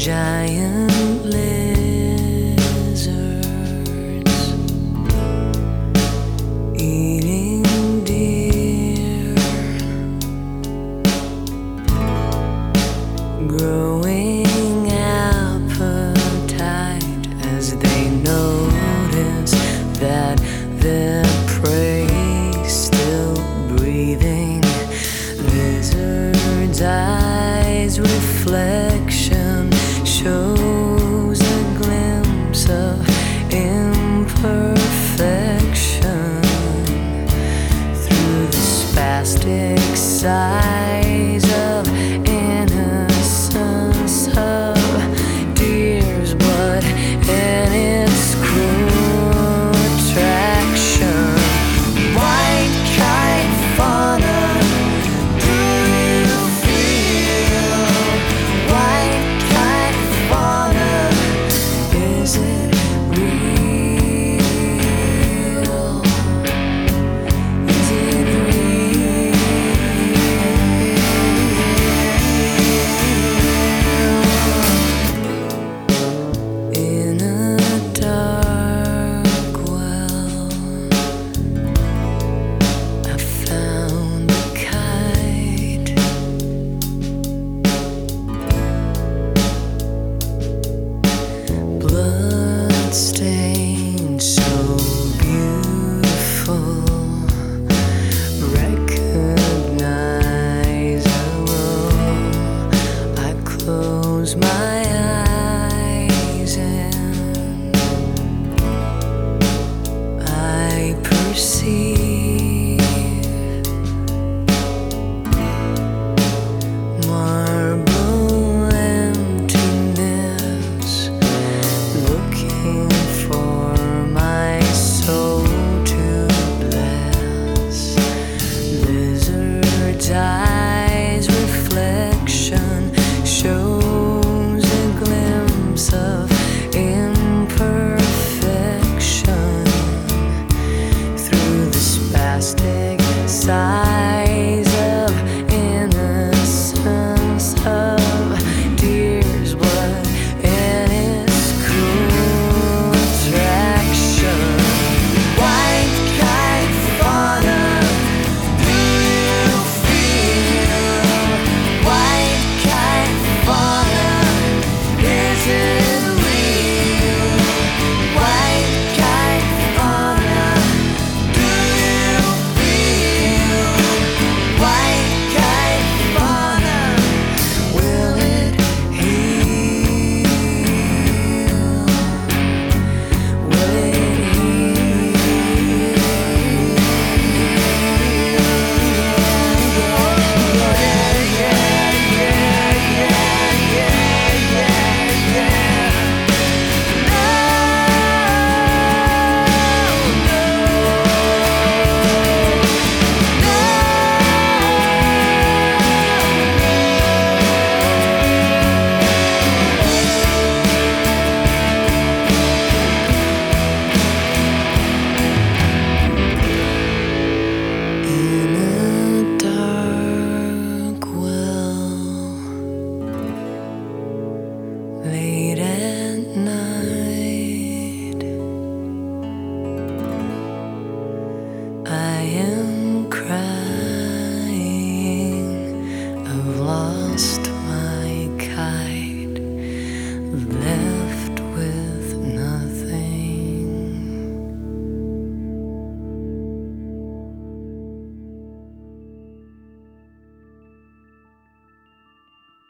giant lizards eating deer, growing appetite as they notice that their prey still breathing. Lizard's eyes reflection shows a glimpse of imperfection through the spastic size of innocence of deer's blood and its cruel attraction. White kite fauna, do you feel? White kite fauna, is it real? Is it real? In a dark well, I found a kite. Blood stained, so beautiful, recognizable. I close my eyes.